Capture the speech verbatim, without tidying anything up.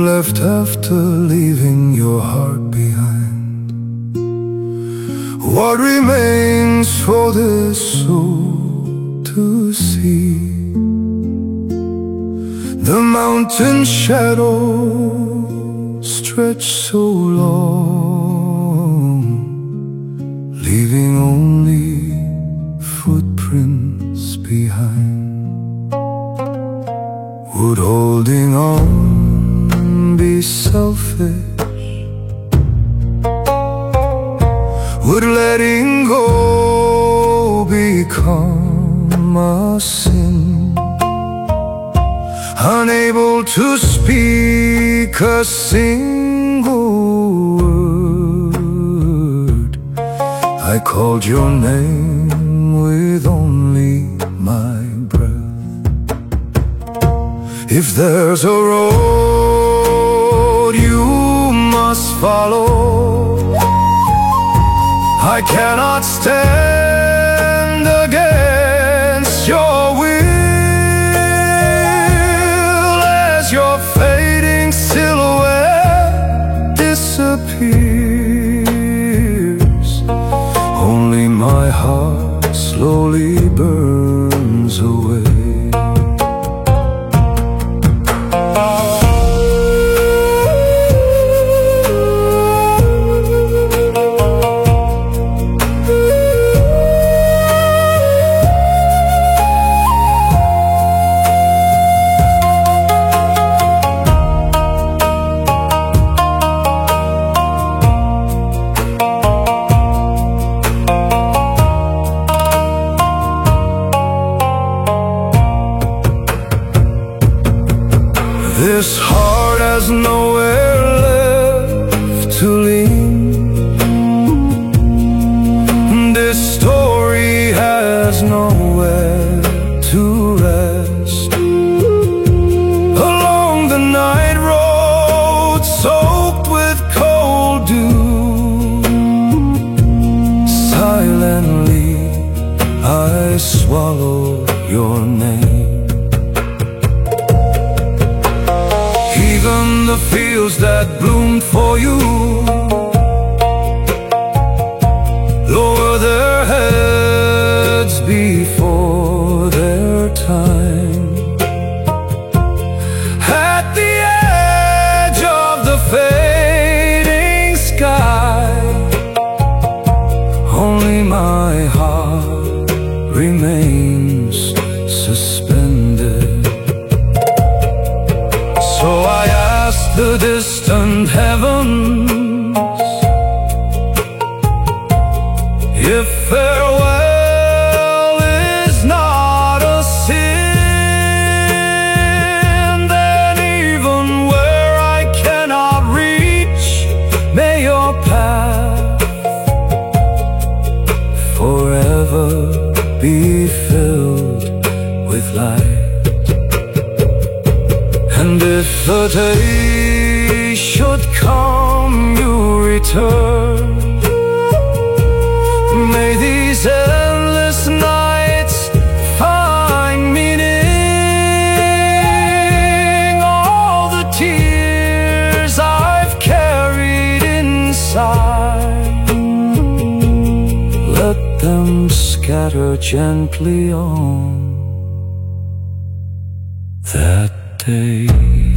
left after leaving your heart behind? What remains for this soul to see? The mountain shadows stretch so long, leaving only footprints behind. Would holding on be selfish? Would letting go become a sin? Unable to speak a single word, I called your name with only my breath. If there's a road you must follow, I cannot stand against your will. As your fading silhouette disappears, only my heart slowly burns away. This heart has nowhere left to lean. This story has nowhere to rest. Along the night road soaked with cold dew, silently I swallow your name. Even the fields that bloomed for you lower their heads before their time. At the edge of the fading sky, only my heart remains suspended. So I ask the distant heavens if farewell is not a sin. Then even where I cannot reach, may your path forever be filled with light. And if the day should come you return, may these endless nights find meaning. All the tears I've carried inside, let them scatter gently on that day.